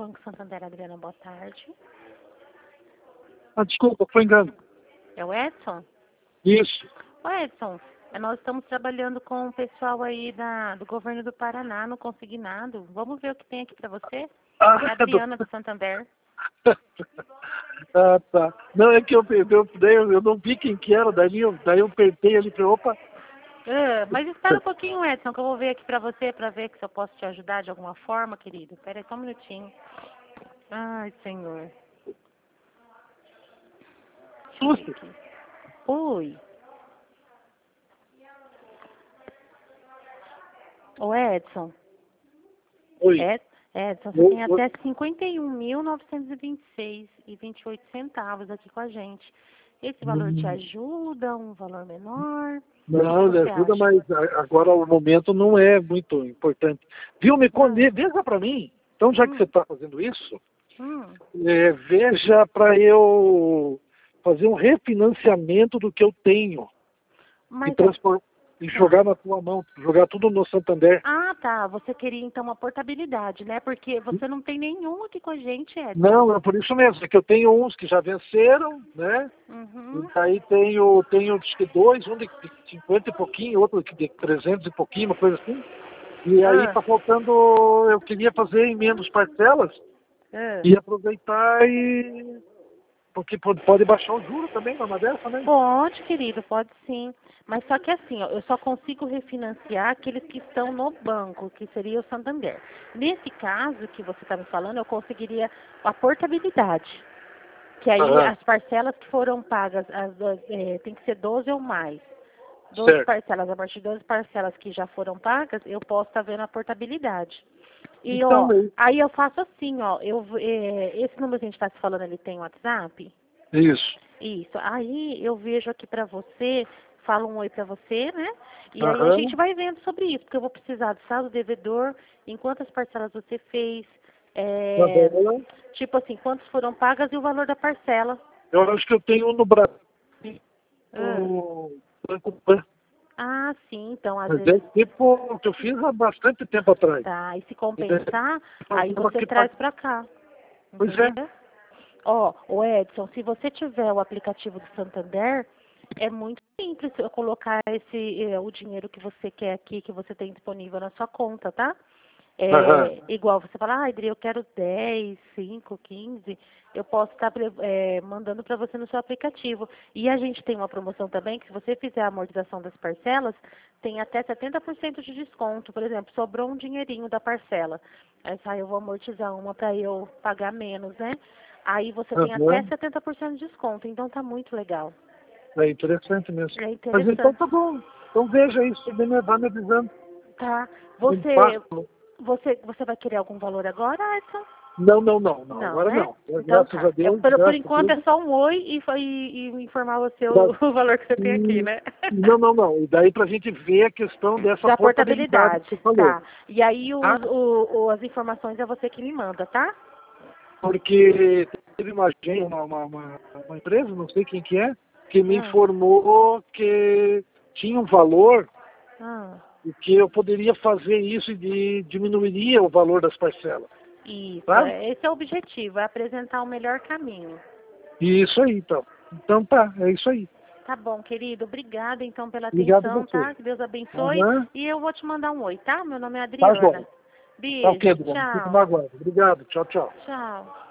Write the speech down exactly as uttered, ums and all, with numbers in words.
Banco Santander, Adriana, boa tarde. Ah, desculpa, foi engano. É o Edson? Isso. Ô Edson, nós estamos trabalhando com o pessoal aí da, do governo do Paraná no Consignado. Vamos ver o que tem aqui para você? Ah, É a Adriana do Santander. ah, tá. Não, é que eu, eu, eu, eu não vi quem que era, daí eu, daí eu apertei ali para opa. Ah, mas espera um pouquinho, Edson, que eu vou ver aqui para você, para ver que se eu posso te ajudar de alguma forma, querido. Espera aí só um minutinho. Ai, senhor. Susto. Oi. Ô Edson. Oi. Ed, Edson, você Eu, tem eu, até cinquenta e um mil novecentos e vinte e seis e vinte e oito centavos aqui com a gente. Esse valor te hum, ajuda? Um valor menor? O que que não, ele você ajuda, acha? mas a- agora o momento não é muito importante. Viu, me Ah, conde, veja para mim. Então, já que você hum, está fazendo isso, hum. é, veja para eu fazer um refinanciamento do que eu tenho e, Mas, é- transpor, e tá. jogar na tua mão, jogar tudo no Santander. Ah, tá. Você queria então uma portabilidade, né? Porque você não tem nenhum aqui com a gente, Edson. Não, é por isso mesmo, é que eu tenho uns que já venceram, né? E Uhum. daí tenho, tenho acho que dois, um de cinquenta e pouquinho, outro de trezentos e pouquinho, uma coisa assim. E aí Ah, tá faltando, eu queria fazer em menos parcelas ah. e aproveitar e... Porque pode, pode baixar o juro também numa dessa, né? Pode, querido, pode sim. Mas só que assim, ó, eu só consigo refinanciar aqueles que estão no banco, que seria o Santander. Nesse caso que você está me falando, eu conseguiria a portabilidade. Que aí Aham, as parcelas que foram pagas, as, duas, eh, tem que ser doze ou mais. Doze certo. parcelas, a partir de doze parcelas que já foram pagas, eu posso estar vendo a portabilidade. E Então, ó, é aí eu faço assim, ó, eu, eh, esse número que a gente está se falando, ele tem WhatsApp? isso. Isso. Aí eu vejo aqui pra você, falo um oi pra você, né? E aí a gente Aham, vai vendo sobre isso, porque eu vou precisar do saldo devedor, em quantas parcelas você fez, é, aham. tipo assim, quantas foram pagas e o valor da parcela. Eu acho que eu tenho um no Brasil, Ah, no Banco Pan. ah, sim, então às Mas é vezes tipo o que eu fiz há bastante tempo atrás. tá. E se E daí compensar, aí fazendo você aqui pra... traz pra cá. Pois é. Entendeu? Ó, o Edson, se você tiver o aplicativo do Santander, é muito simples eu colocar esse, eh, o dinheiro que você quer aqui, que você tem disponível na sua conta, tá? Aham. É, igual você fala, ah, Adri, eu quero dez, cinco, quinze, eu posso estar eh, mandando para você no seu aplicativo. E a gente tem uma promoção também, que se você fizer a amortização das parcelas, tem até setenta por cento de desconto. Por exemplo, sobrou um dinheirinho da parcela. Aí sai, eu vou amortizar uma para eu pagar menos, né? Aí você tem até Aham. setenta por cento de desconto, então tá muito legal. É interessante mesmo. É Mas então interessante, tá bom. Então veja isso, bem me vai me avisando. tá? Um Você, passo. você, você vai querer algum valor agora, Edson? Não, não, não, não. Não, Agora né? não. Então Graças a tá. É, Deus, por, por graças a enquanto Deus. é só um oi e, fa- e, e informar você o, Pra- o valor que você tem aqui, e- né? Não, não, não. E daí pra gente ver a questão dessa Da portabilidade portabilidade, que você falou. tá. E aí Tá? os, o, o- as informações é você que me manda, tá? Porque teve uma agência, uma, uma, uma, uma empresa, não sei quem que é, que me Hum, informou que tinha um valor hum. e que eu poderia fazer isso e de, diminuiria o valor das parcelas. Isso, Tá? é- esse é o objetivo, é apresentar o melhor caminho. E isso aí, então. Então tá, é isso aí. Tá bom, querido. Obrigada, então, pela Obrigado a atenção, você. tá? Que Deus abençoe. Aham. E eu vou te mandar um oi, tá? Meu nome é Tá, Adriana. joia. Tá ok, Beijo, Adriano. Fico tchau. no aguardo. Obrigado. Tchau, tchau. Tchau.